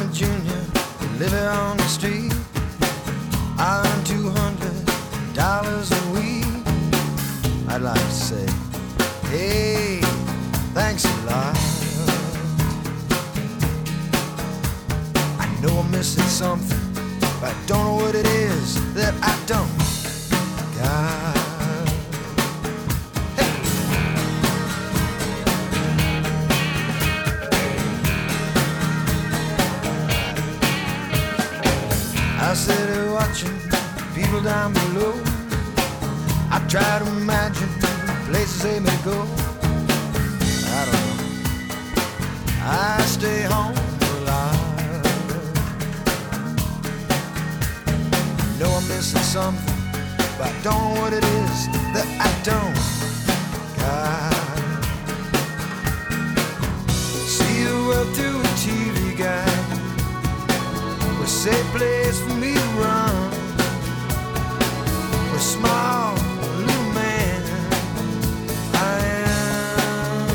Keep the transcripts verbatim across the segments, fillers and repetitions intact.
me Junior, you live here on the street. I earn two hundred dollars a week. I'd like to say, hey, thanks a lot. I know I'm missing something, but I don't know what it is that I don't got. I sit here watching people down below. I try to imagine places they may go. I don't know. I stay home a lot. Know I'm missing something, but I don't know what it is that I don't got. See the world through a T V guide. A safe place for me to run. A small little man I am.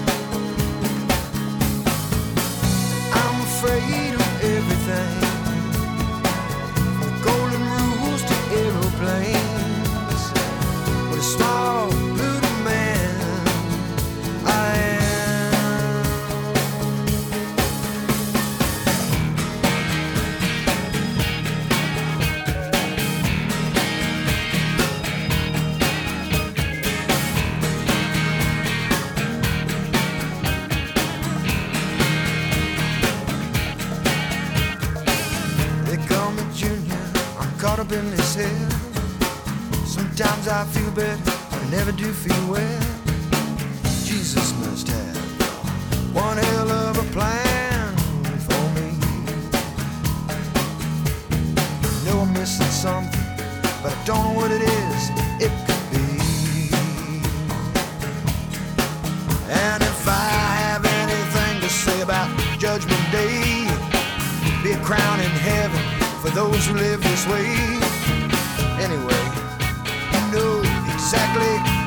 I'm afraid of everything, from golden rules to aeroplanes. But a small little man I am. Caught up in this hell. Sometimes I feel better, but I never do feel well. Jesus must have one hell of a plan for me. I know I'm missing something, but I don't know what it is. It could be. And if I have anything to say about Judgment Day, be a crown in heaven for those who live this way. Anyway, you know exactly